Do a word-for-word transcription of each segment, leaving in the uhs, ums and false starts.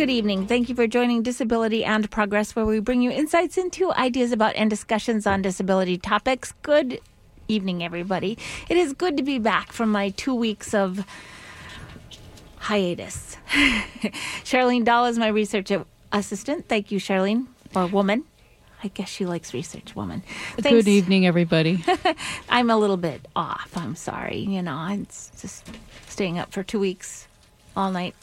good evening. Thank you for joining Disability and Progress, where we bring you insights into ideas about and discussions on disability topics. Good evening, everybody. It is good to be back from my two weeks of hiatus. Charlene Dahl is my research assistant. Thank you, Charlene, or woman. I guess she likes research, woman. Thanks. Good evening, everybody. I'm a little bit off. I'm sorry. You know, it's just staying up for two weeks all night.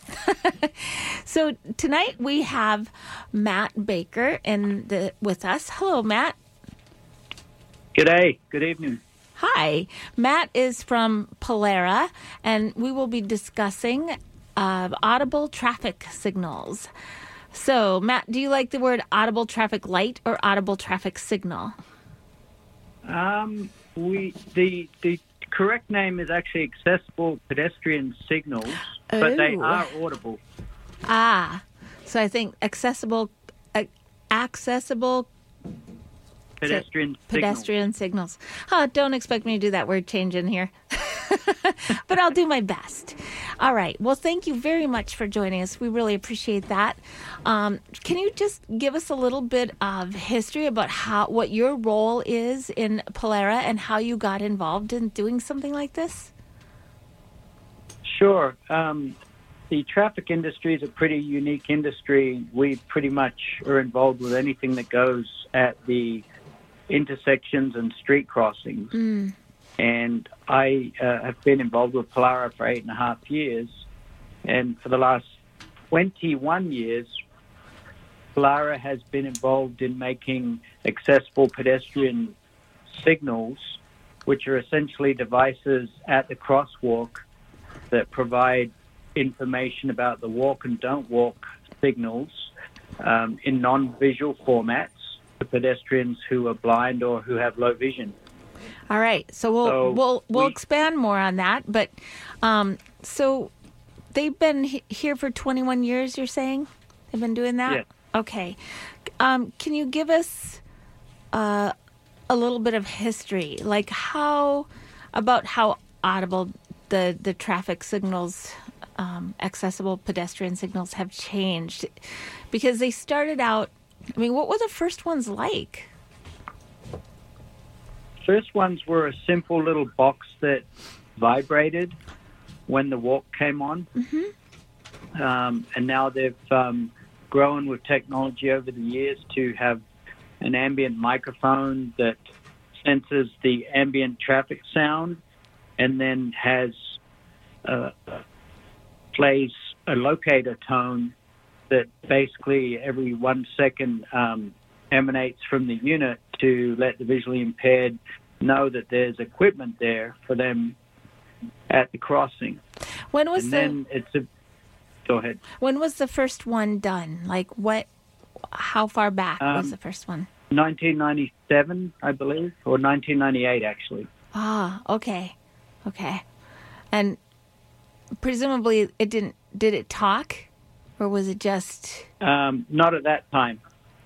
So tonight we have Matt Baker in the, with us. Hello, Matt. G'day. Good evening. Hi. Matt is from Pollara, and we will be discussing uh, audible traffic signals. So, Matt, do you like the word audible traffic light or audible traffic signal? Um, we the the correct name is actually accessible pedestrian signals, oh. but they are audible. Ah, so I think accessible, uh, accessible pedestrian pedestrian signals. signals. Oh, don't expect me to do that word change in here. But I'll do my best. All right. Well, thank you very much for joining us. We really appreciate that. Um, can you just give us a little bit of history about how what your role is in Pollara and how you got involved in doing something like this? Sure. Um, the traffic industry is a pretty unique industry. We pretty much are involved with anything that goes at the intersections and street crossings. Mm. And I uh, have been involved with Pollara for eight and a half years. And for the last twenty-one years, Pollara has been involved in making accessible pedestrian signals, which are essentially devices at the crosswalk that provide information about the walk and don't walk signals um, in non-visual formats for pedestrians who are blind or who have low vision. All right, so we'll so we'll we'll we, expand more on that. But um, so they've been he- here for twenty-one years. You're saying they've been doing that? Yes. Okay. Um, can you give us uh, a little bit of history, like how about how audible the the traffic signals, um, accessible pedestrian signals, have changed? Because they started out. I mean, what were the first ones like? First ones were a simple little box that vibrated when the walk came on. Mm-hmm. Um, and now they've um, grown with technology over the years to have an ambient microphone that senses the ambient traffic sound and then has uh, plays a locator tone that basically every one second um, emanates from the unit to let the visually impaired know that there's equipment there for them at the crossing. When was and the, then it's a go ahead. When was the first one done? Like what? How far back um, was the first one? nineteen ninety-seven, I believe, or nineteen ninety-eight, actually. Ah, okay, okay. And presumably, it didn't. Did it talk, or was it just? Um, not at that time.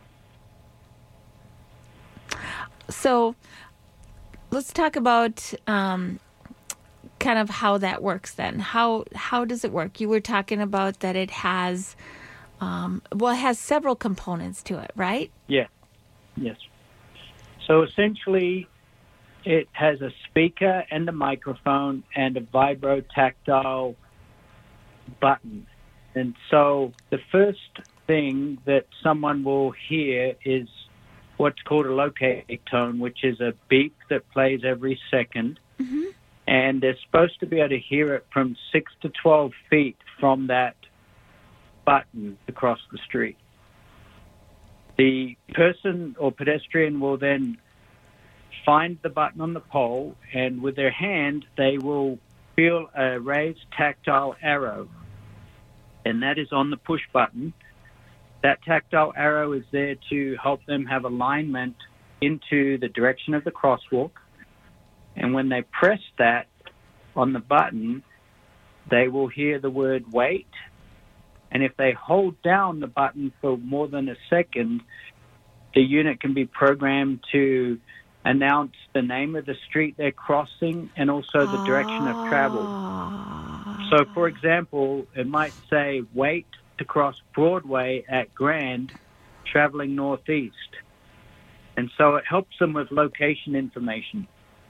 So, let's talk about um, kind of how that works then. How how does it work? You were talking about that it has, um, well, it has several components to it, right? Yeah, yes. So essentially, it has a speaker and a microphone and a vibro-tactile button. And so the first thing that someone will hear is what's called a locating tone, which is a beep that plays every second. Mm-hmm. And they're supposed to be able to hear it from six to twelve feet from that button across the street. The person or pedestrian will then find the button on the pole, and with their hand, they will feel a raised tactile arrow, and that is on the push button. That tactile arrow is there to help them have alignment into the direction of the crosswalk. And when they press that on the button, they will hear the word wait. And if they hold down the button for more than a second, the unit can be programmed to announce the name of the street they're crossing and also the direction of travel. So, for example, it might say wait to cross Broadway at Grand, traveling northeast. And so it helps them with location information.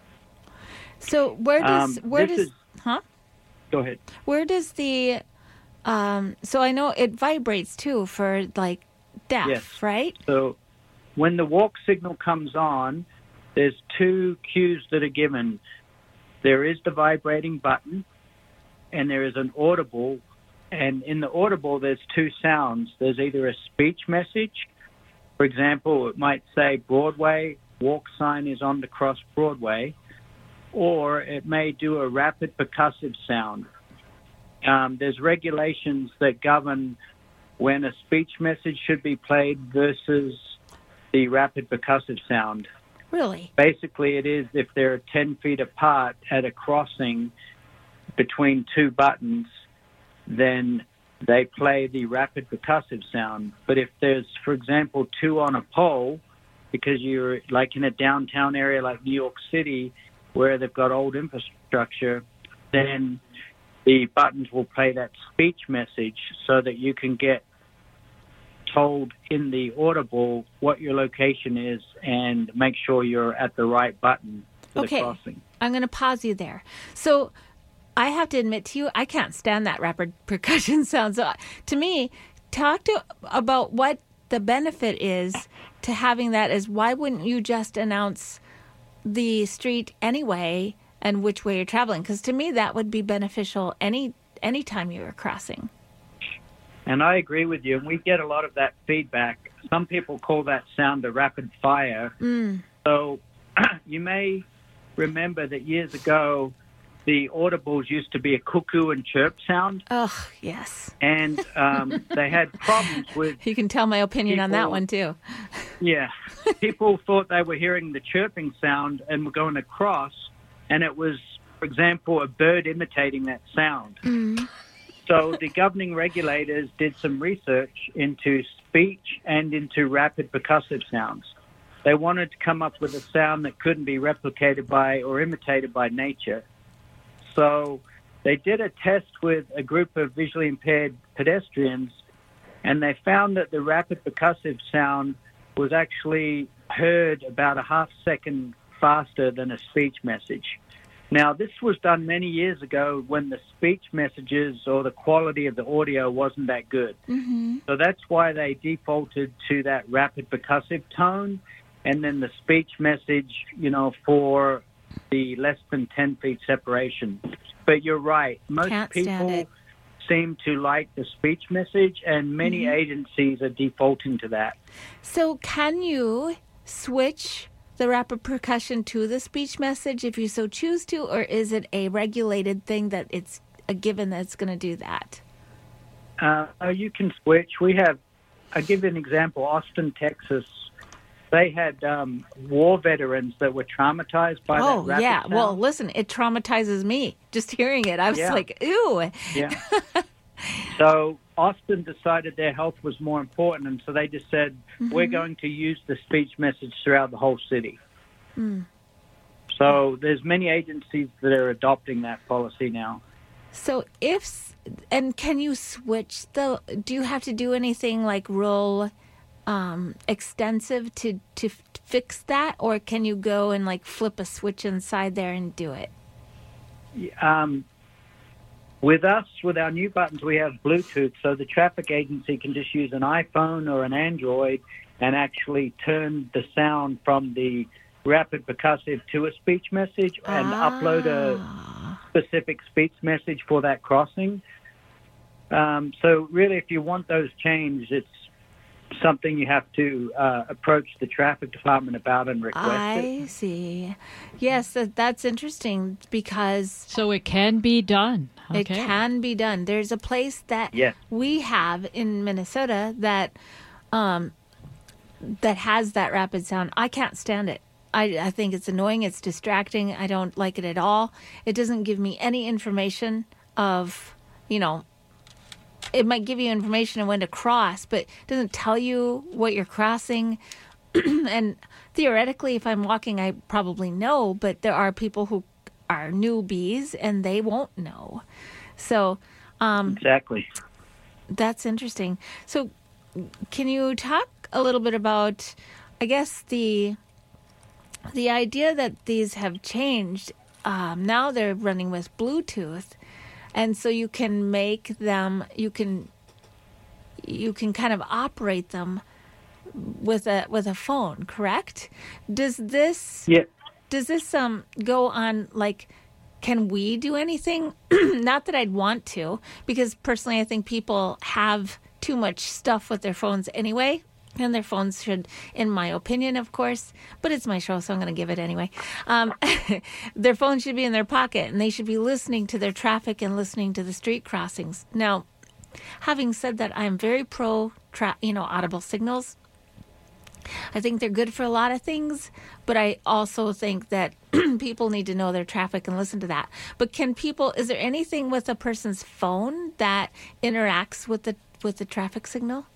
So where does Um, where this does is- huh? Go ahead. Where does the um so I know it vibrates too for like deaf, Yes. right? So when the walk signal comes on, there's two cues that are given. There is the vibrating button, and there is an audible. And in the audible, there's two sounds. There's either a speech message. For example, it might say Broadway, walk sign is on to cross Broadway. Or it may do a rapid percussive sound. Um, there's regulations that govern when a speech message should be played versus the rapid percussive sound. Really? Basically, it is if they're ten feet apart at a crossing between two buttons, then they play the rapid percussive sound. But if there's, for example, two on a pole, because you're like in a downtown area like New York City where they've got old infrastructure, then the buttons will play that speech message so that you can get told in the audible what your location is and make sure you're at the right button for Okay. the crossing. I'm going to pause you there. So I have to admit to you, I can't stand that rapid percussion sound. So to me, talk to about what the benefit is to having that. Is why wouldn't you just announce the street anyway and which way you're traveling? Because to me, that would be beneficial any any time you were crossing. And I agree with you, and we get a lot of that feedback. Some people call that sound a rapid fire. Mm. So you may remember that years ago, the audibles used to be a cuckoo and chirp sound, Oh, yes. and um, they had problems with, You can tell my opinion on that People- one, too. yeah, people thought they were hearing the chirping sound and were going across, and it was, for example, a bird imitating that sound. Mm. So the governing regulators did some research into speech and into rapid percussive sounds. They wanted to come up with a sound that couldn't be replicated by or imitated by nature. So they did a test with a group of visually impaired pedestrians, and they found that the rapid percussive sound was actually heard about a half second faster than a speech message. Now, this was done many years ago when the speech messages or the quality of the audio wasn't that good. Mm-hmm. So that's why they defaulted to that rapid percussive tone, and then the speech message, you know, for the less than ten feet separation. But you're right. Most Can't stand people it. seem to like the speech message, and many Mm-hmm. agencies are defaulting to that. So can you switch the rapid percussion to the speech message if you so choose to, or is it a regulated thing that it's a given that it's going to do that? Uh, you can switch. We have, I'll give you an example, Austin, Texas. They had um, war veterans that were traumatized by Oh, that rapid yeah. sound. Well, listen, it traumatizes me just hearing it. I was Yeah. like, ew. Yeah. So Austin decided their health was more important, and so they just said, we're going to use the speech message throughout the whole city. Mm. So there's many agencies that are adopting that policy now. So if, and can you switch the, do you have to do anything like real um, extensive to, to f- fix that? Or can you go and like flip a switch inside there and do it? Um, with us, with our new buttons, we have Bluetooth, so the traffic agency can just use an iPhone or an Android and actually turn the sound from the rapid percussive to a speech message and Ah. upload a specific speech message for that crossing. Um, so really, if you want those changed, it's something you have to uh, approach the traffic department about and request I it. see. Yes, that, that's interesting because So it can be done. Okay. it can be done. There's a place that Yes. we have in Minnesota that um, that has that rapid sound. I can't stand it. I, I think it's annoying. It's distracting. I don't like it at all. It doesn't give me any information of, you know, it might give you information on when to cross, but it doesn't tell you what you're crossing. And theoretically, if I'm walking, I probably know, but there are people who are newbies and they won't know. So, um, Exactly. That's interesting. So can you talk a little bit about, I guess, the the idea that these have changed? Um, now they're running with Bluetooth, and so you can make them, you can you can kind of operate them with a with a phone, correct? Does this Yeah. does this um go on, like, can we do anything? Not that I'd want to, because personally I think people have too much stuff with their phones anyway, and their phones should, in my opinion, of course, but it's my show, so I'm going to give it anyway. Um, their phone should be in their pocket, and they should be listening to their traffic and listening to the street crossings. Now, having said that, I'm very pro, tra- you know, audible signals. I think they're good for a lot of things, but I also think that people need to know their traffic and listen to that. But can people, is there anything with a person's phone that interacts with the with the traffic signal?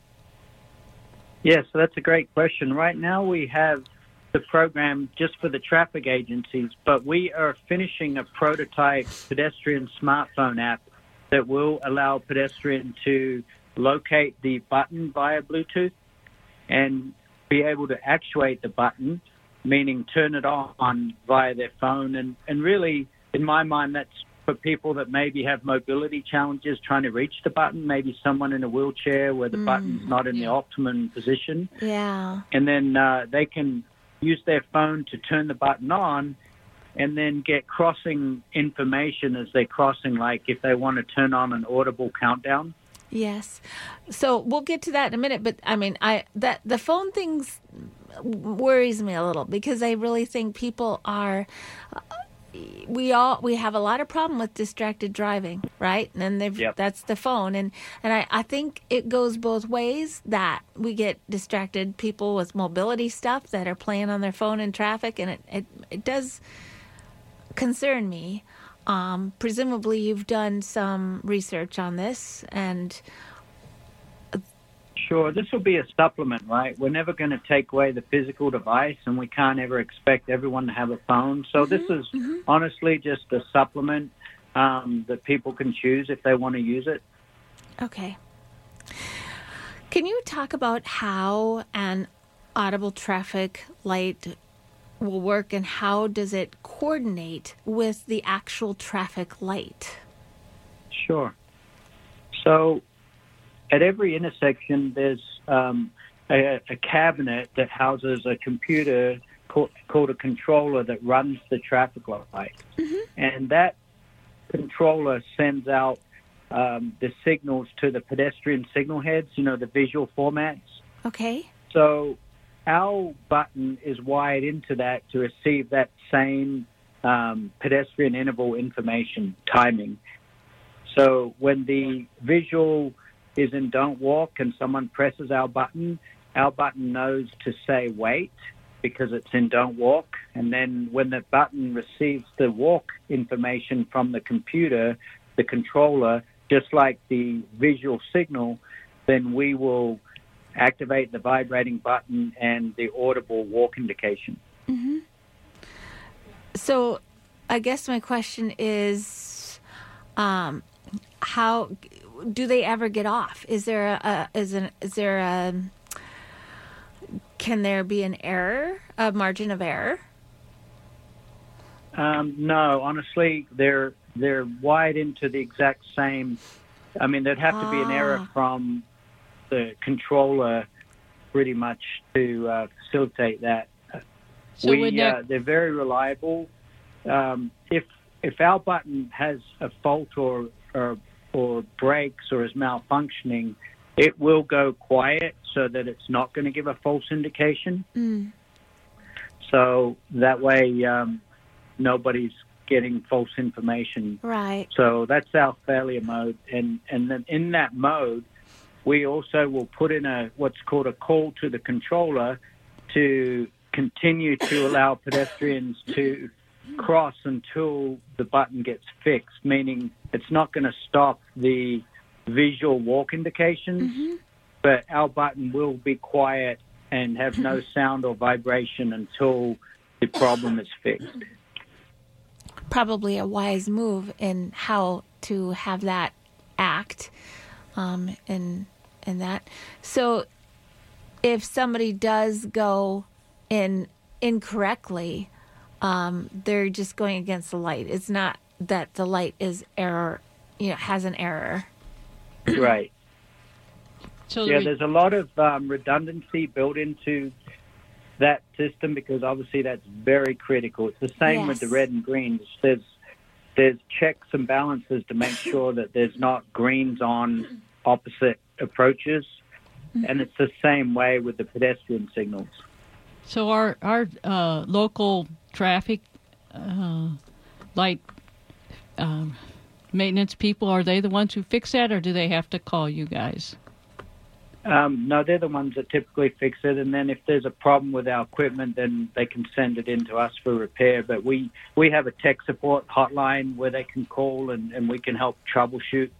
Yes, so that's a great question. Right now we have the program just for the traffic agencies, but we are finishing a prototype pedestrian smartphone app that will allow a pedestrian to locate the button via Bluetooth and be able to actuate the button, meaning turn it on via their phone. And, and really, in my mind, that's for people that maybe have mobility challenges trying to reach the button, maybe someone in a wheelchair where the mm, button's not in yeah. the optimum position. Yeah. And then uh, they can use their phone to turn the button on and then get crossing information as they're crossing, like if they want to turn on an audible countdown. Yes. So we'll get to that in a minute, but I mean, I that the phone things worries me a little, because I really think people are uh, we all we have a lot of problem with distracted driving, right? And they've, yep. that's the phone, and and I, I think it goes both ways, that we get distracted, people with mobility stuff that are playing on their phone in traffic, and it it, it does concern me. Um, presumably you've done some research on this, and sure, this will be a supplement, right? We're never going to take away the physical device, and we can't ever expect everyone to have a phone. So mm-hmm, this is mm-hmm. honestly just a supplement um, that people can choose if they want to use it. Okay. Can you talk about how an audible traffic light will work, and how does it coordinate with the actual traffic light? Sure. So at every intersection, there's um, a, a cabinet that houses a computer called, called a controller that runs the traffic light. Mm-hmm. And that controller sends out um, the signals to the pedestrian signal heads, you know, the visual formats. Okay. So our button is wired into that to receive that same um, pedestrian interval information timing. So when the visual is in don't walk and someone presses our button, our button knows to say wait because it's in don't walk. And then when the button receives the walk information from the computer, the controller, just like the visual signal, then we will activate the vibrating button and the audible walk indication. Mm-hmm. So I guess my question is, um, how do they ever get off? Is there a, a is an is there a can there be an error, a margin of error? Um, no, honestly, they're they're wired into the exact same. I mean, there'd have to be an error from the controller pretty much to uh, facilitate that. So we, that... uh, they're very reliable. Um, if if our button has a fault or, or or breaks or is malfunctioning, it will go quiet so that it's not going to give a false indication. Mm. So that way um, nobody's getting false information. Right. So that's our failure mode. And, and then in that mode, we also will put in a what's called a call to the controller to continue to allow pedestrians to cross until the button gets fixed, meaning it's not going to stop the visual walk indications, mm-hmm. but our button will be quiet and have no sound or vibration until the problem is fixed. Probably a wise move in how to have that act. um, in in that. So if somebody does go in incorrectly, um, they're just going against the light. It's not that the light is error, you know, has an error. Right. So Yeah, we- there's a lot of um, redundancy built into that system because obviously that's very critical. It's the same with the Yes. red and greens. There's there's checks and balances to make sure that there's not greens on opposite approaches, and it's the same way with the pedestrian signals. So our our uh, local traffic uh, light um, maintenance people, are they the ones who fix that, or do they have to call you guys? Um, no, they're the ones that typically fix it, and then if there's a problem with our equipment, then they can send it in to us for repair. But we, we have a tech support hotline where they can call and, and we can help troubleshoot.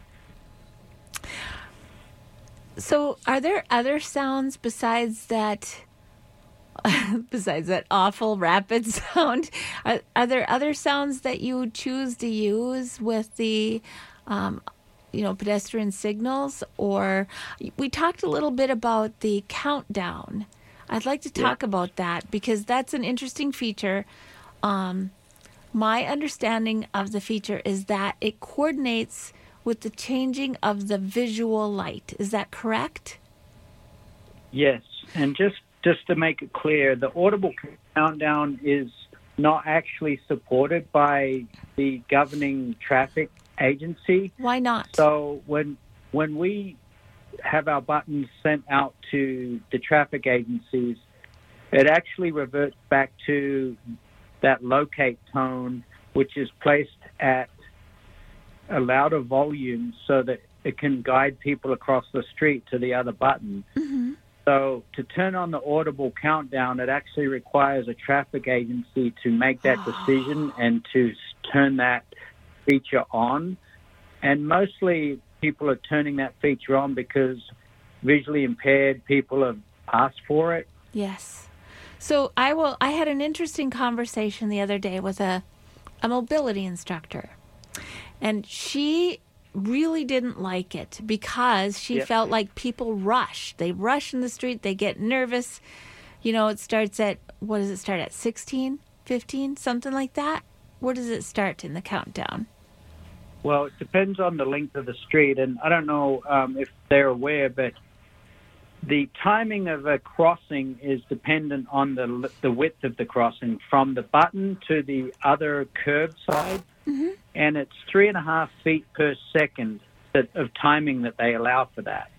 So are there other sounds besides that, besides that awful rapid sound? Are, are there other sounds that you choose to use with the, um, you know, pedestrian signals? Or we talked a little bit about the countdown. I'd like to talk Yeah. about that because that's an interesting feature. Um, my understanding of the feature is that it coordinates with the changing of the visual light. Is that correct? Yes, and just, just to make it clear, the audible countdown is not actually supported by the governing traffic agency. Why not? So when when we have our buttons sent out to the traffic agencies, it actually reverts back to that locate tone, which is placed at a louder volume so that it can guide people across the street to the other button. Mm-hmm. So to turn on the audible countdown, it actually requires a traffic agency to make that decision and to turn that feature on. And mostly people are turning that feature on because visually impaired people have asked for it. Yes. So I will. I had an interesting conversation the other day with a, a mobility instructor, and she really didn't like it because she Yep. felt like people rush. They rush in the street. They get nervous. You know, it starts at, what does it start at, sixteen, fifteen, something like that? Where does it start in the countdown? Well, it depends on the length of the street, and I don't know um, if they're aware, but the timing of a crossing is dependent on the the width of the crossing from the button to the other curb side, Mm-hmm. and it's three and a half feet per second that, of timing that they allow for that.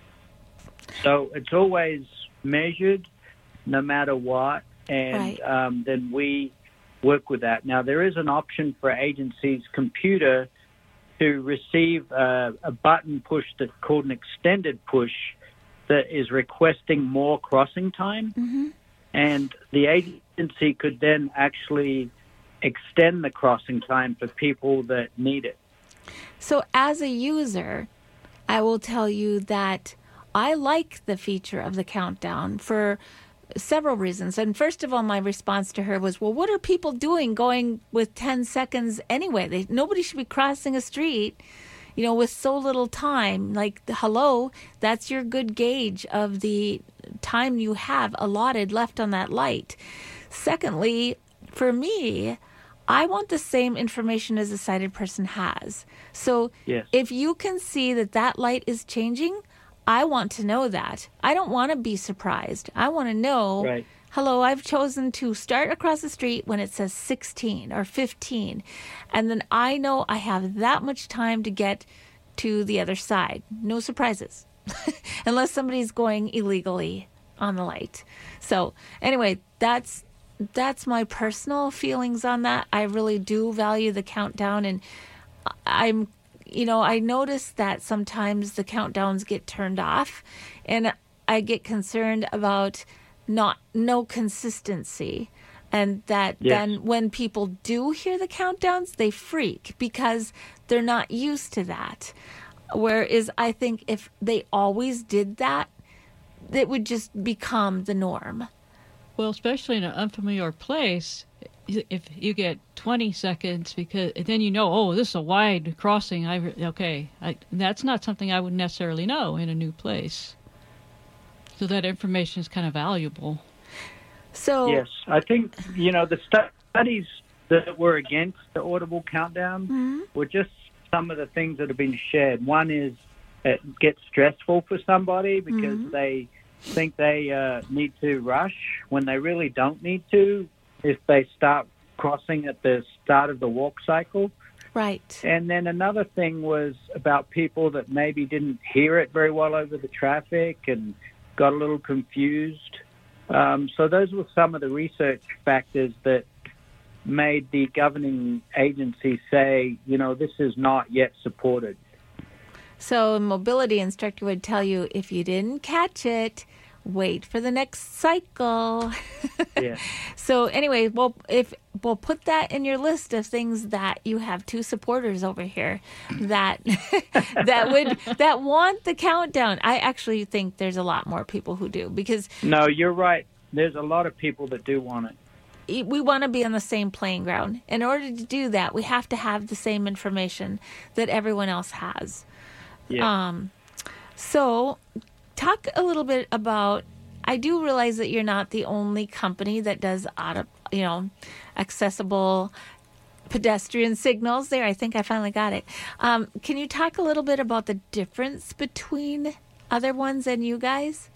So it's always measured no matter what, and Right. um, then we work with that. Now, there is an option for agencies' computer to receive a, a button push that's called an extended push that is requesting more crossing time. Mm-hmm. And the agency could then actually extend the crossing time for people that need it. So as a user, I will tell you that I like the feature of the countdown for several reasons. And first of all, my response to her was, well, what are people doing going with ten seconds anyway? They, nobody should be crossing a street, you know, with so little time. Like, hello, that's your good gauge of the time you have allotted left on that light. Secondly, for me, I want the same information as a sighted person has. So Yes. if you can see that that light is changing, I want to know that. I don't want to be surprised. I want to know, Right. hello, I've chosen to start across the street when it says sixteen or fifteen. And then I know I have that much time to get to the other side. No surprises. Unless somebody's going illegally on the light. So anyway, that's that's my personal feelings on that. I really do value the countdown, and I'm, you know, I notice that sometimes the countdowns get turned off, and I get concerned about not no consistency, and that Yes. then when people do hear the countdowns, they freak because they're not used to that. Whereas I think if they always did that, it would just become the norm. Well, especially in an unfamiliar place, if you get twenty seconds, because then you know, oh, this is a wide crossing. I okay, I, that's not something I would necessarily know in a new place. So that information is kind of valuable. So yes, I think you know the studies that were against the audible countdown mm-hmm. were just some of the things that have been shared. One is it gets stressful for somebody because mm-hmm. they think they uh, need to rush when they really don't need to if they start crossing at the start of the walk cycle. Right. And then another thing was about people that maybe didn't hear it very well over the traffic and got a little confused. Um, so those were some of the research factors that made the governing agency say, you know, this is not yet supported. So a mobility instructor would tell you, if you didn't catch it, wait for the next cycle. Yeah. So anyway, well, if we'll put that in your list of things that you have two supporters over here that that would that want the countdown. I actually think there's a lot more people who do, because no, you're right. There's a lot of people that do want it. We want to be on the same playing ground. In order to do that, we have to have the same information that everyone else has. Yeah. Um, so talk a little bit about, I do realize that you're not the only company that does auto, you know, accessible pedestrian signals there. I think I finally got it. Um, can you talk a little bit about the difference between other ones and you guys?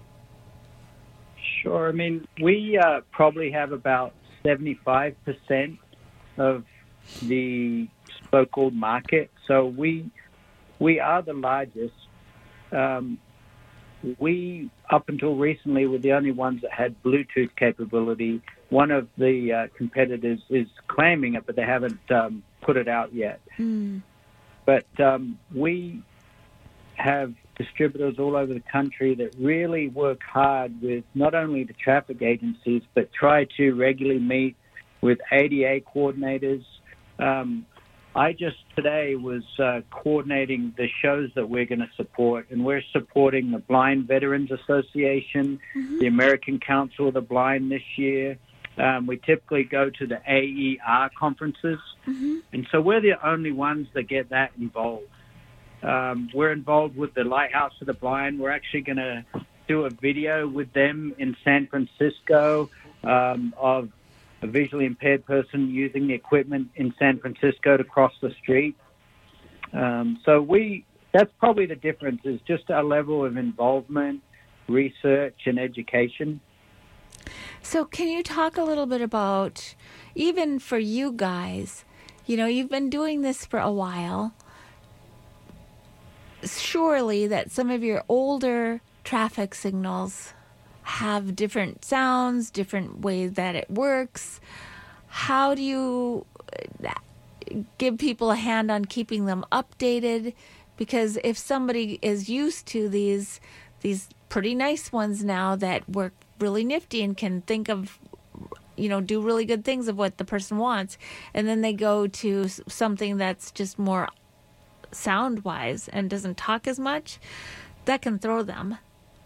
Sure. I mean, we uh, probably have about seventy-five percent of the so-called market. So we we are the largest. Um, we, up until recently, were the only ones that had Bluetooth capability. One of the uh, competitors is claiming it, but they haven't um, put it out yet. Mm. But um, we have distributors all over the country that really work hard with not only the traffic agencies, but try to regularly meet with A D A coordinators. Um, I just today was uh, coordinating the shows that we're going to support, and we're supporting the Blind Veterans Association, mm-hmm. the American Council of the Blind this year. Um, we typically go to the A E R conferences, mm-hmm. and so we're the only ones that get that involved. Um, we're involved with the Lighthouse of the Blind. We're actually going to do a video with them in San Francisco um, of a visually impaired person using the equipment in San Francisco to cross the street. Um, so we that's probably the difference, is just our level of involvement, research, and education. So can you talk a little bit about, even for you guys, you know, you've been doing this for a while. Surely that some of your older traffic signals have different sounds, different ways that it works. How do you give people a hand on keeping them updated? Because if somebody is used to these these pretty nice ones now that work really nifty and can think of, you know, do really good things of what the person wants, and then they go to something that's just more sound-wise and doesn't talk as much, that can throw them.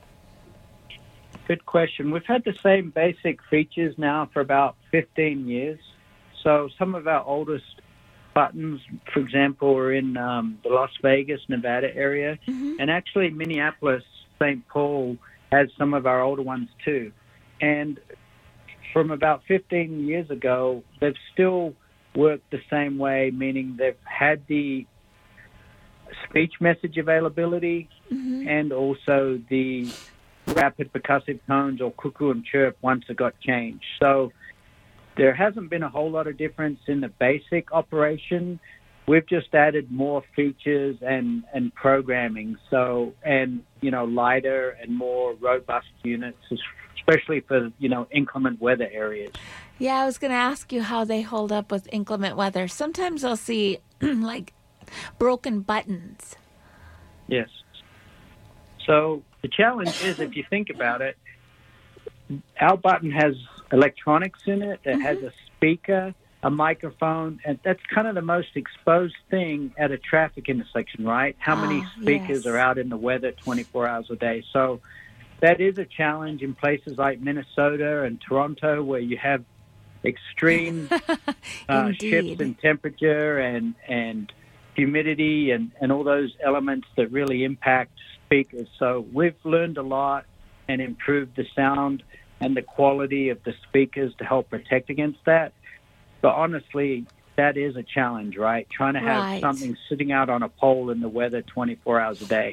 Good question. We've had the same basic features now for about fifteen years. So some of our oldest buttons, for example, are in um, the Las Vegas, Nevada area. Mm-hmm. And actually Minneapolis, Saint Paul has some of our older ones too. And from about fifteen years ago, they've still worked the same way, meaning they've had the speech message availability mm-hmm. and also the rapid percussive tones or cuckoo and chirp once it got changed. So there hasn't been a whole lot of difference in the basic operation. We've just added more features and, and programming, so and you know lighter and more robust units, especially for you know inclement weather areas. Yeah, I was going to ask you how they hold up with inclement weather. Sometimes I'll see like broken buttons. Yes. So the challenge is, if you think about it, our button has electronics in it. It mm-hmm. has a speaker, a microphone, and that's kind of the most exposed thing at a traffic intersection, right? How oh, many speakers yes. are out in the weather twenty-four hours a day? So that is a challenge in places like Minnesota and Toronto, where you have extreme uh, shifts in temperature and, and humidity and, and all those elements that really impact speakers. So we've learned a lot and improved the sound and the quality of the speakers to help protect against that. But honestly, that is a challenge, right? Trying to have right. something sitting out on a pole in the weather twenty-four hours a day.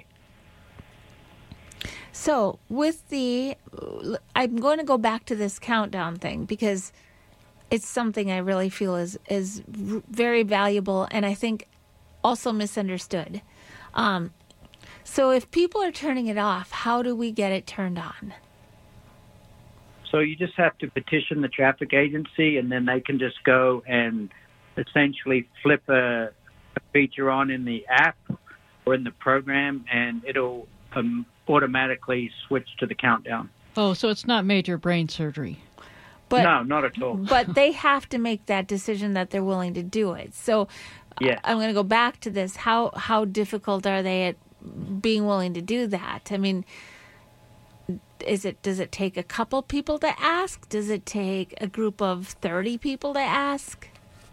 So with the, I'm going to go back to this countdown thing because it's something I really feel is, is very valuable and I think also misunderstood. Um, so if people are turning it off, how do we get it turned on? So you just have to petition the traffic agency, and then they can just go and essentially flip a, a feature on in the app or in the program, and it'll um, automatically switch to the countdown. Oh, so it's not major brain surgery. But, no, not at all. But they have to make that decision that they're willing to do it. So yes. I'm going to go back to this. How how difficult are they at being willing to do that? I mean, is it does it take a couple people to ask? Does it take a group of thirty people to ask?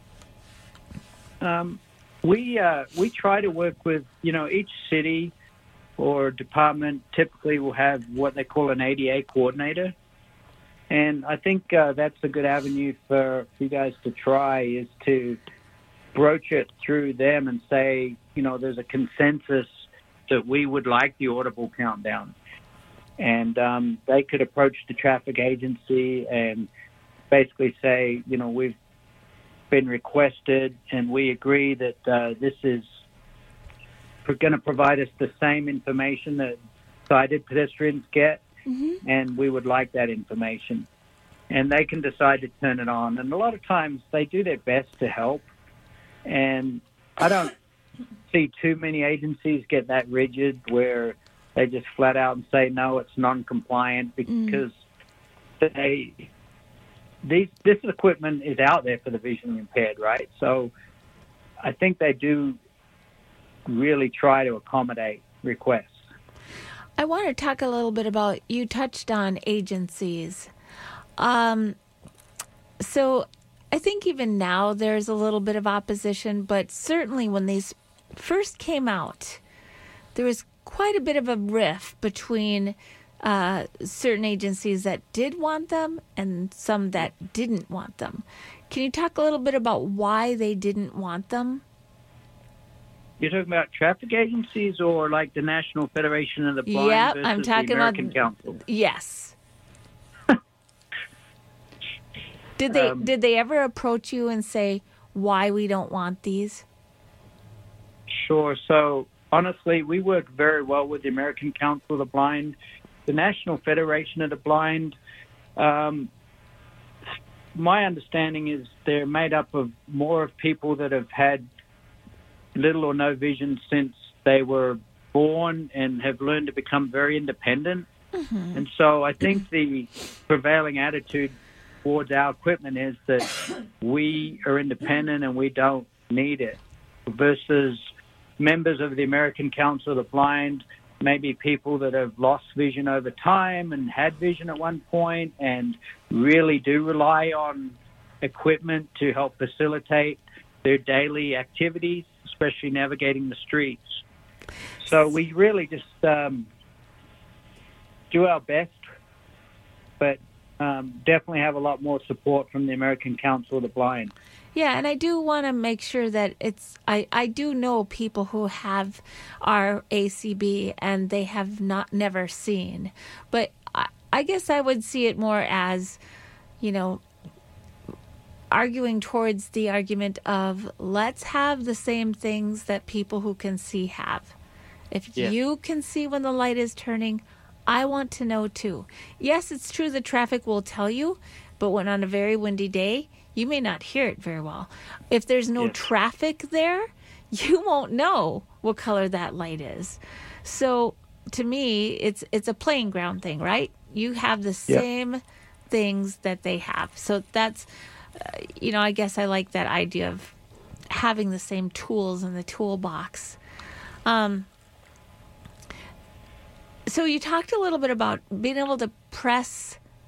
Um, we uh, we try to work with, you know, each city or department typically will have what they call an A D A coordinator. And I think uh, that's a good avenue for you guys to try is to broach it through them and say, you know, there's a consensus that we would like the audible countdown. And um, they could approach the traffic agency and basically say, you know, we've been requested and we agree that uh, this is going to provide us the same information that sighted pedestrians get. Mm-hmm. And we would like that information. And they can decide to turn it on. And a lot of times they do their best to help. And I don't see too many agencies get that rigid where they just flat out and say, no, it's non-compliant because mm. they, these, this equipment is out there for the visually impaired, right? So I think they do really try to accommodate requests. I want to talk a little bit about, you touched on agencies. Um, so I think even now there's a little bit of opposition, but certainly when these first came out, there was quite a bit of a rift between uh, certain agencies that did want them and some that didn't want them. Can you talk a little bit about why they didn't want them? You're talking about traffic agencies or like the National Federation of the Blind yeah, versus I'm talking the American about, Council? Yes. did they um, did they ever approach you and say why we don't want these? Sure. So honestly, we work very well with the American Council of the Blind, the National Federation of the Blind. Um, my understanding is they're made up of more of people that have had little or no vision since they were born and have learned to become very independent. Mm-hmm. And so I think the prevailing attitude towards our equipment is that we are independent and we don't need it, versus members of the American Council of the Blind, maybe people that have lost vision over time and had vision at one point and really do rely on equipment to help facilitate their daily activities, especially navigating the streets. So we really just um, do our best, but um, definitely have a lot more support from the American Council of the Blind. Yeah, and I do want to make sure that it's, I, I do know people who have our A C B and they have not never seen. But I, I guess I would see it more as, you know, arguing towards the argument of let's have the same things that people who can see have. If yeah. you can see when the light is turning, I want to know too. Yes, it's true the traffic will tell you, but when on a very windy day, you may not hear it very well. If there's no yes. traffic there, you won't know what color that light is. So to me, it's it's a playing ground thing, right? You have the same yeah. things that they have. So that's, uh, you know, I guess I like that idea of having the same tools in the toolbox. Um, so you talked a little bit about being able to press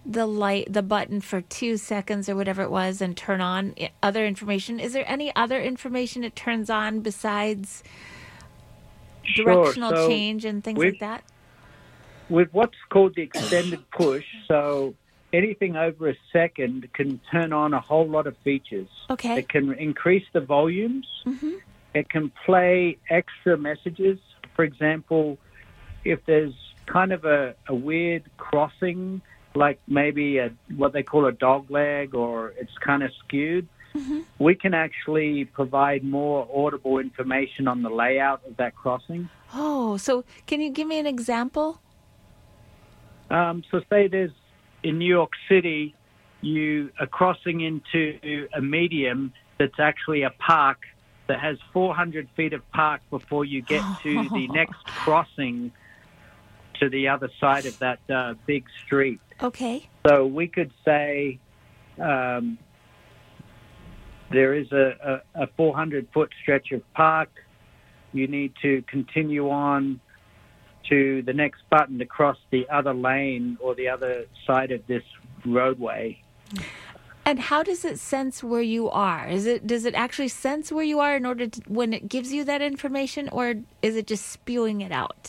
the light, the button for two seconds or whatever it was, and turn on other information. Is there any other information it turns on besides directional sure. So change and things like that? With what's called the extended push, so anything over a second can turn on a whole lot of features. Okay. It can increase the volumes. Mm-hmm. It can play extra messages. For example, if there's kind of a, a weird crossing, like maybe a, what they call a dog leg, or it's kind of skewed, mm-hmm. we can actually provide more audible information on the layout of that crossing. Oh, so can you give me an example? Um, so say there's, in New York City, you are crossing into a medium that's actually a park that has four hundred feet of park before you get to the next crossing to the other side of that uh, big street. Okay. So we could say um, there is a, a, a four hundred foot stretch of park. You need to continue on to the next button to cross the other lane or the other side of this roadway. And how does it sense where you are? Is it does it actually sense where you are in order to, when it gives you that information, or is it just spewing it out?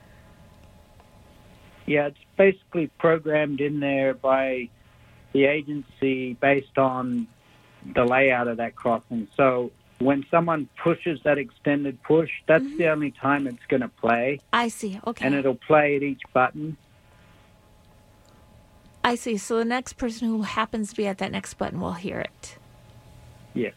Yeah, it's basically programmed in there by the agency based on the layout of that crossing. So when someone pushes that extended push, that's mm-hmm. the only time it's going to play. I see. Okay. And it'll play at each button. I see. So the next person who happens to be at that next button will hear it. Yes.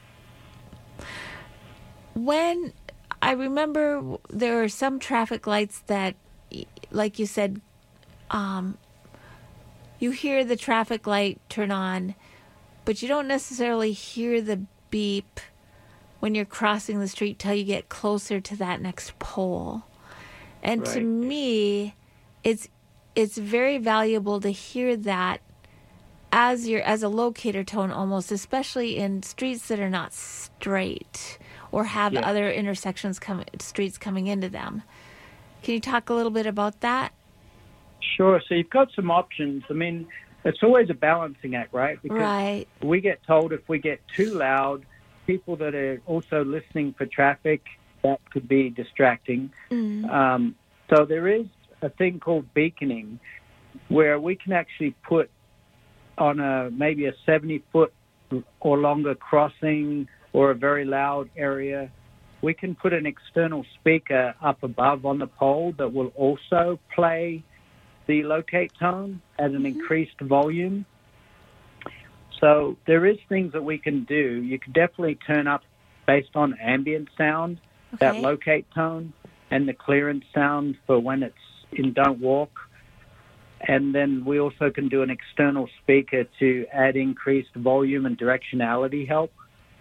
When I remember there are some traffic lights that, like you said, um, you hear the traffic light turn on, but you don't necessarily hear the beep when you're crossing the street till you get closer to that next pole. And right. to me, it's it's very valuable to hear that as your as a locator tone almost, especially in streets that are not straight or have yeah. other intersections come streets coming into them. Can you talk a little bit about that? Sure. So you've got some options. I mean, it's always a balancing act, right? Because right. we get told if we get too loud, people that are also listening for traffic, that could be distracting. Mm. Um, so there is a thing called beaconing, where we can actually put on a maybe a seventy foot or longer crossing or a very loud area, we can put an external speaker up above on the pole that will also play the locate tone at an mm-hmm. increased volume. So there is things that we can do. You can definitely turn up based on ambient sound, okay. that locate tone, and the clearance sound for when it's in Don't Walk. And then we also can do an external speaker to add increased volume and directionality help.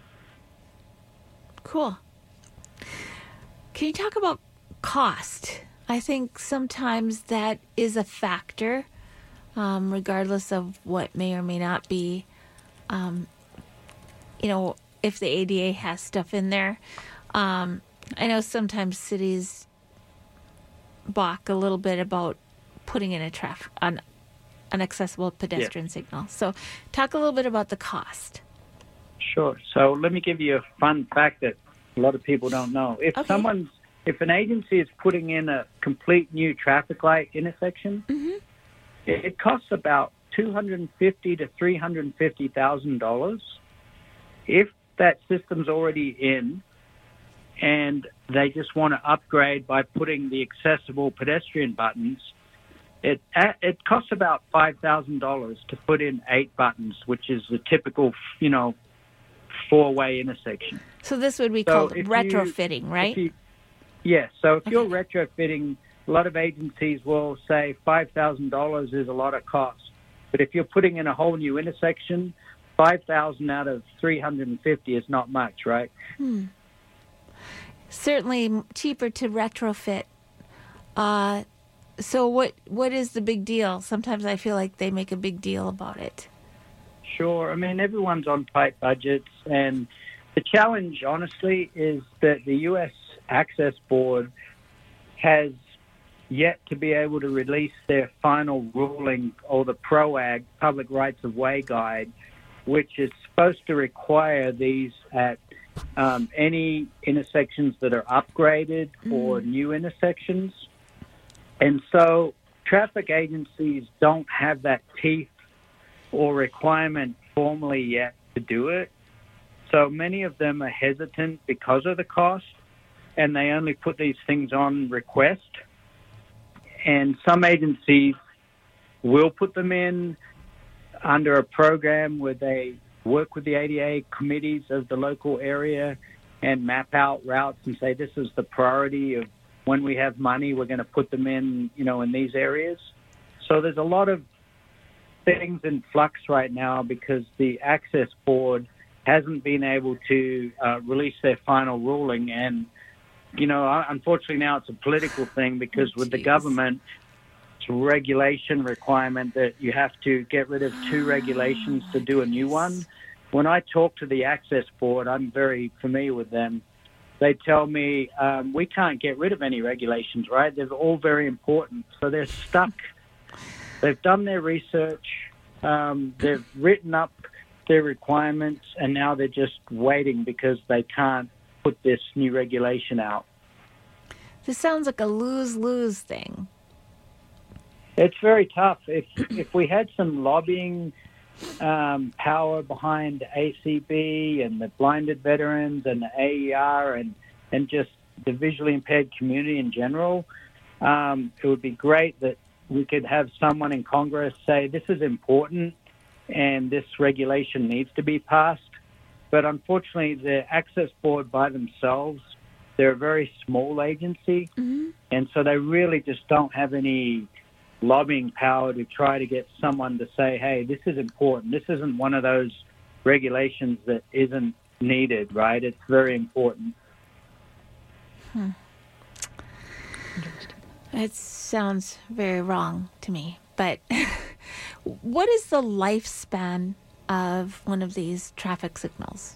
Cool. Can you talk about cost? I think sometimes that is a factor, um, regardless of what may or may not be, um, you know, if the A D A has stuff in there. Um, I know sometimes cities balk a little bit about putting in a traffic an, an accessible pedestrian yeah. signal. So talk a little bit about the cost. Sure. So let me give you a fun fact that a lot of people don't know. If okay. someone's If an agency is putting in a complete new traffic light intersection, mm-hmm. it, it costs about two hundred fifty to three hundred fifty thousand dollars. If that system's already in, and they just want to upgrade by putting the accessible pedestrian buttons, it it costs about five thousand dollars to put in eight buttons, which is the typical, you know, four-way intersection. So this would be so called retrofitting, you, right? You, yes. So if okay. you're retrofitting, a lot of agencies will say five thousand dollars is a lot of cost. But if you're putting in a whole new intersection, five thousand dollars out of three hundred fifty is not much, right? Hmm. Certainly cheaper to retrofit. Uh, so what what is the big deal? Sometimes I feel like they make a big deal about it. Sure. I mean, everyone's on tight budgets, and the challenge, honestly, is that the U S Access Board has yet to be able to release their final ruling, or the PROAG, Public Rights of Way Guide, which is supposed to require these at um, any intersections that are upgraded mm. or new intersections. And so traffic agencies don't have that teeth or requirement formally yet to do it. So many of them are hesitant because of the cost, and they only put these things on request. And some agencies will put them in under a program where they work with the A D A committees of the local area and map out routes and say, this is the priority of when we have money, we're going to put them in, you know, in these areas. So there's a lot of things in flux right now because the Access Board hasn't been able to uh, release their final ruling. And, you know, unfortunately now it's a political thing because oh, with the government, it's a regulation requirement that you have to get rid of two regulations to do a new one. When I talk to the Access Board, I'm very familiar with them. They tell me um, we can't get rid of any regulations, right? They're all very important. So they're stuck. They've done their research. Um, they've written up their requirements, and now they're just waiting because they can't put this new regulation out. This sounds like a lose-lose thing. It's very tough. If if we had some lobbying um, power behind A C B and the blinded veterans and the A E R and, and just the visually impaired community in general, um, it would be great that we could have someone in Congress say this is important and this regulation needs to be passed. But unfortunately, the Access Board by themselves, they're a very small agency, mm-hmm. and so they really just don't have any lobbying power to try to get someone to say, hey, this is important. This isn't one of those regulations that isn't needed, right? It's very important. Hmm. It sounds very wrong to me, but what is the lifespan of one of these traffic signals?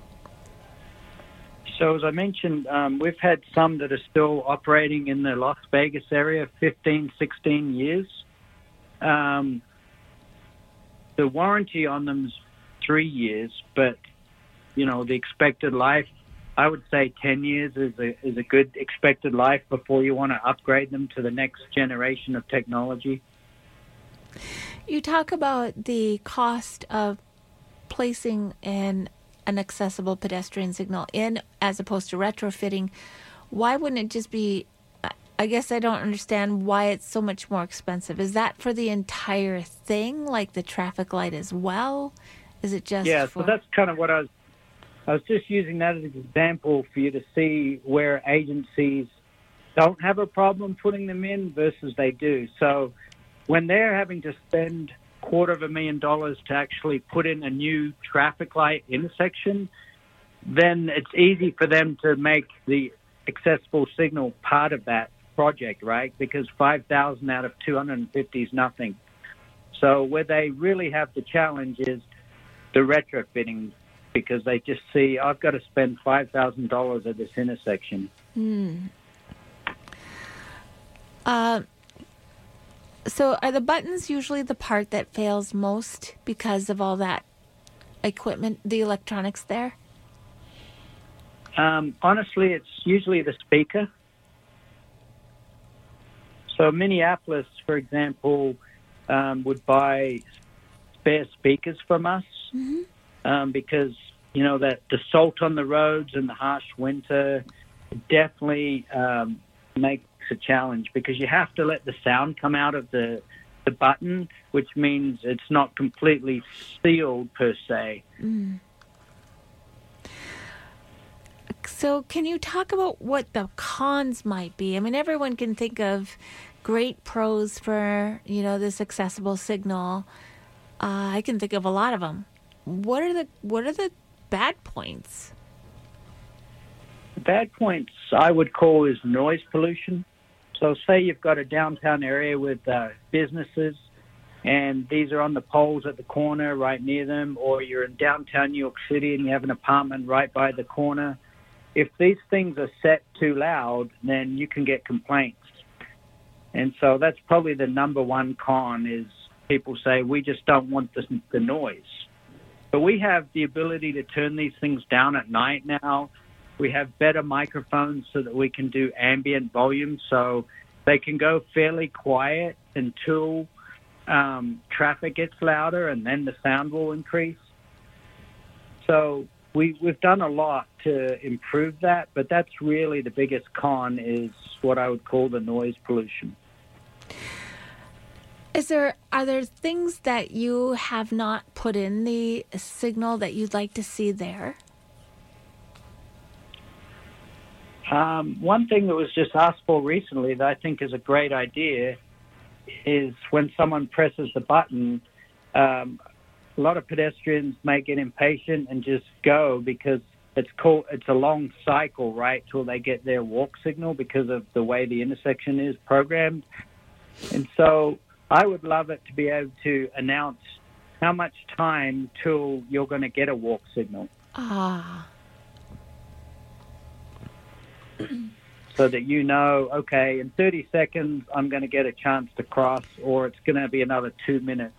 So as I mentioned, um, we've had some that are still operating in the Las Vegas area, fifteen, sixteen years. Um, the warranty on them is three years, but, you know, the expected life, I would say ten years is a, is a good expected life before you want to upgrade them to the next generation of technology. You talk about the cost of placing an an accessible pedestrian signal in as opposed to retrofitting. Why wouldn't it just be, I guess I don't understand why it's so much more expensive. Is that for the entire thing, like the traffic light as well? Is it just Yeah, for... so that's kind of what I was, I was just using that as an example for you to see where agencies don't have a problem putting them in versus they do. So when they're having to spend quarter of a million dollars to actually put in a new traffic light intersection, then it's easy for them to make the accessible signal part of that project, right? Because five thousand out of two hundred fifty is nothing. So where they really have the challenge is the retrofitting, because they just see, I've got to spend five thousand dollars at this intersection. Hmm. Uh, So are the buttons usually the part that fails most because of all that equipment, the electronics there? Um, honestly, it's usually the speaker. So Minneapolis, for example, um, would buy spare speakers from us mm-hmm. um, because, you know, that the salt on the roads and the harsh winter definitely um, make a challenge, because you have to let the sound come out of the the button, which means it's not completely sealed per se. Mm. So can you talk about what the cons might be? I mean, everyone can think of great pros for, you know, this accessible signal. Uh, I can think of a lot of them. What are the what are the bad points? The bad points I would call is noise pollution. So say you've got a downtown area with uh, businesses, and these are on the poles at the corner right near them, or you're in downtown New York City and you have an apartment right by the corner. If these things are set too loud, then you can get complaints. And so that's probably the number one con is people say, we just don't want the, the noise. But we have the ability to turn these things down at night now. We have better microphones so that we can do ambient volume, so they can go fairly quiet until um, traffic gets louder, and then the sound will increase. So we, we've done a lot to improve that, but that's really the biggest con is what I would call the noise pollution. Is there are there things that you have not put in the signal that you'd like to see there? Um, one thing that was just asked for recently that I think is a great idea is when someone presses the button, um, a lot of pedestrians may get impatient and just go because it's called, it's a long cycle, right, till they get their walk signal because of the way the intersection is programmed. And so I would love it to be able to announce how much time till you're going to get a walk signal. Ah. So that you know, okay, in thirty seconds, I'm going to get a chance to cross, or it's going to be another two minutes.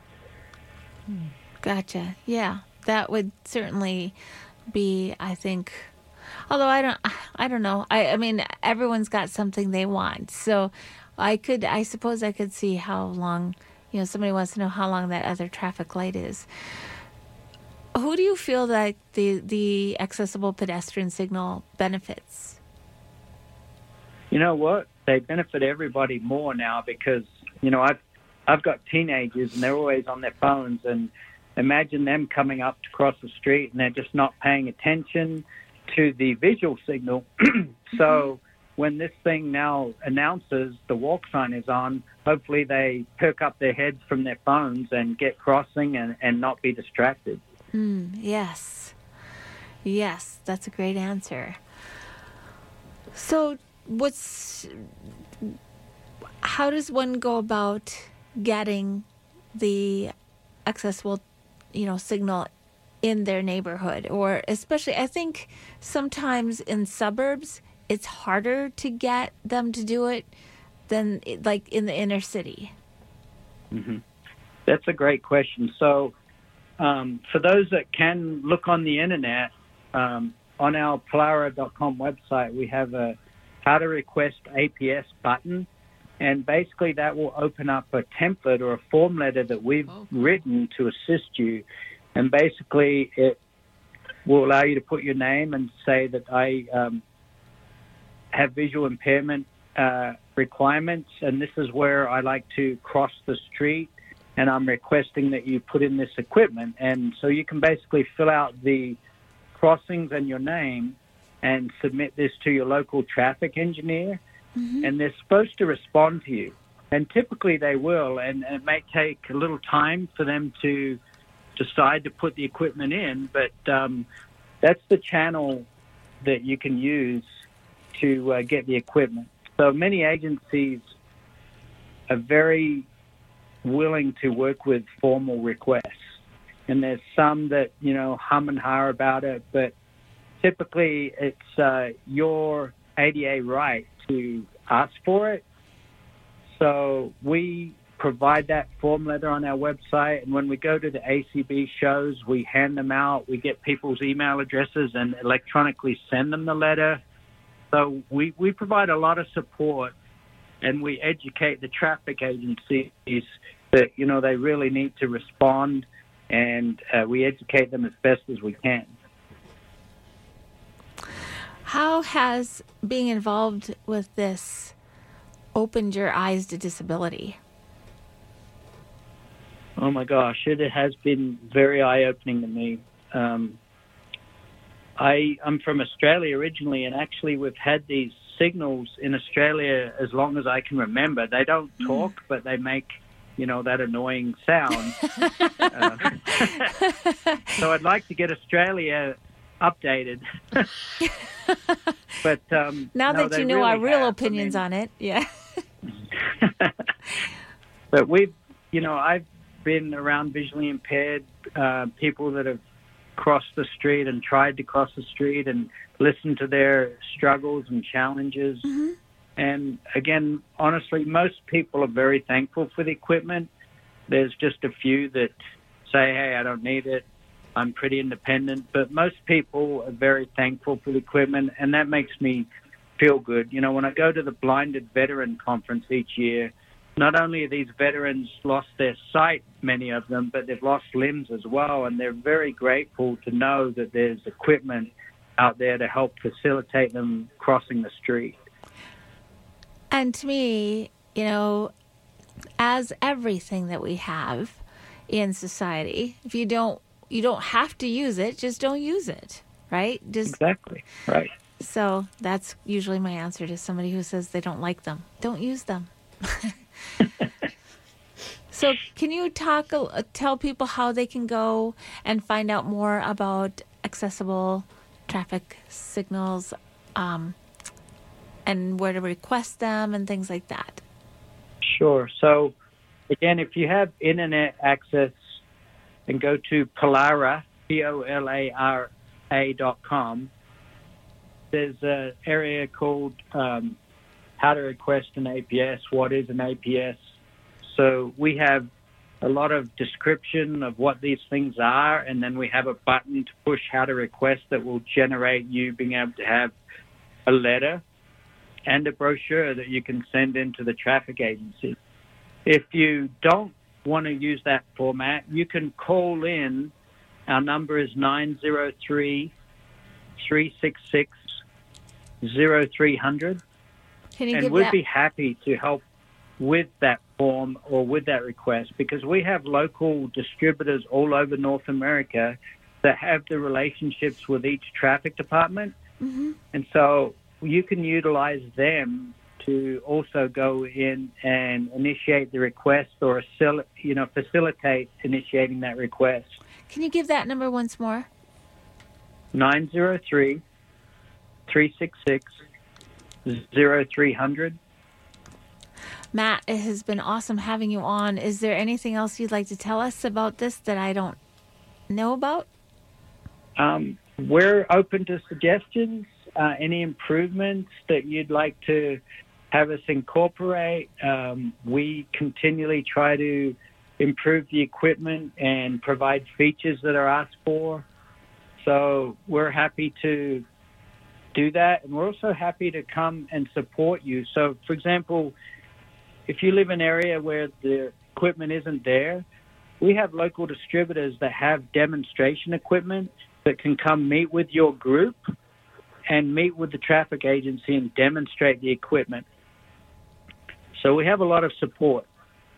Gotcha. Yeah, that would certainly be, I think, although I don't, I don't know. I, I mean, everyone's got something they want. So I could, I suppose I could see how long, you know, somebody wants to know how long that other traffic light is. Who do you feel that the, the accessible pedestrian signal benefits? You know what? They benefit everybody more now because, you know, I've, I've got teenagers and they're always on their phones, and imagine them coming up to cross the street and they're just not paying attention to the visual signal. So when this thing now announces the walk sign is on, hopefully they perk up their heads from their phones and get crossing and, and not be distracted. Mm, yes. Yes, that's a great answer. So what's, how does one go about getting the accessible, you know, signal in their neighborhood? Or especially, I think sometimes in suburbs, it's harder to get them to do it than like in the inner city. Mm-hmm. That's a great question. So um, for those that can look on the internet, um, on our Polara dot com website, we have a how to request A P S button. And basically that will open up a template or a form letter that we've oh. written to assist you. And basically it will allow you to put your name and say that I um, have visual impairment uh, requirements, and this is where I like to cross the street, and I'm requesting that you put in this equipment. And so you can basically fill out the crossings and your name and submit this to your local traffic engineer, mm-hmm. and they're supposed to respond to you. And typically they will, and, and it may take a little time for them to decide to put the equipment in, but um, that's the channel that you can use to uh, get the equipment. So many agencies are very willing to work with formal requests, and there's some that, you know, hum and ha about it, but typically it's uh, your A D A right to ask for it. So we provide that form letter on our website, and when we go to the A C B shows, we hand them out. We get people's email addresses and electronically send them the letter. So we, we provide a lot of support, and we educate the traffic agencies that, you know, they really need to respond, and uh, we educate them as best as we can. How has being involved with this opened your eyes to disability? Oh, my gosh, it has been very eye-opening to me. Um, I, I'm from Australia originally, and actually we've had these signals in Australia as long as I can remember. They don't talk, mm. but they make, you know, that annoying sound. uh, so I'd like to get Australia updated. But um, now no, that you know really our real have. opinions I mean, on it, yeah. But we've, you know, I've been around visually impaired uh, people that have crossed the street and tried to cross the street and listened to their struggles and challenges. Mm-hmm. And again, honestly, most people are very thankful for the equipment. There's just a few that say, hey, I don't need it. I'm pretty independent. But most people are very thankful for the equipment, and that makes me feel good. You know, when I go to the Blinded Veteran Conference each year, not only are these veterans lost their sight, many of them, but they've lost limbs as well, and they're very grateful to know that there's equipment out there to help facilitate them crossing the street. And to me, you know, as everything that we have in society, if you don't you don't have to use it, just don't use it, right? Just Exactly, right. So that's usually my answer to somebody who says they don't like them. Don't use them. So can you talk, uh, tell people how they can go and find out more about accessible traffic signals, um, and where to request them and things like that? Sure. So, again, if you have internet access, and go to Polara, P O L A R A dot com, there's an area called um, how to request an A P S, what is an A P S. So we have a lot of description of what these things are, and then we have a button to push how to request that will generate you being able to have a letter and a brochure that you can send into the traffic agency. If you don't want to use that format, you can call in. Our number is nine zero three, three six six, zero three zero zero. Can you And give we'd that? be happy to help with that form or with that request, because we have local distributors all over North America that have the relationships with each traffic department. Mm-hmm. And so you can utilize them to also go in and initiate the request, or you know facilitate initiating that request. Can you give that number once more? nine zero three, three six six, zero three zero zero. Matt, it has been awesome having you on. Is there anything else you'd like to tell us about this that I don't know about? Um, we're open to suggestions, uh, any improvements that you'd like to have us incorporate. Um, we continually try to improve the equipment and provide features that are asked for. So we're happy to do that, and we're also happy to come and support you. So, for example, if you live in an area where the equipment isn't there, we have local distributors that have demonstration equipment that can come meet with your group and meet with the traffic agency and demonstrate the equipment. So we have a lot of support.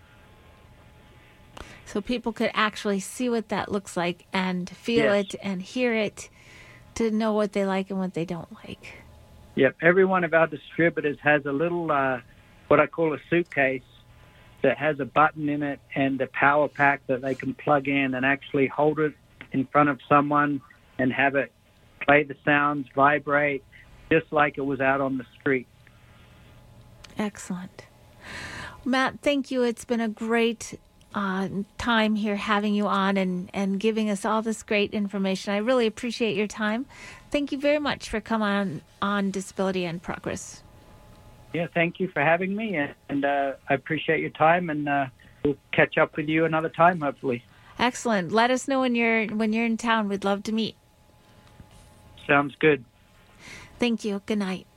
So people could actually see what that looks like and feel Yes. it and hear it to know what they like and what they don't like. Yep, every one of our distributors has a little, uh, what I call a suitcase, that has a button in it and a power pack that they can plug in and actually hold it in front of someone and have it play the sounds, vibrate, just like it was out on the street. Excellent. Matt, thank you. It's been a great uh, time here having you on and, and giving us all this great information. I really appreciate your time. Thank you very much for coming on, on Disability in Progress. Yeah, thank you for having me, and, and uh, I appreciate your time, and uh, we'll catch up with you another time, hopefully. Excellent. Let us know when you're when you're in town. We'd love to meet. Sounds good. Thank you. Good night.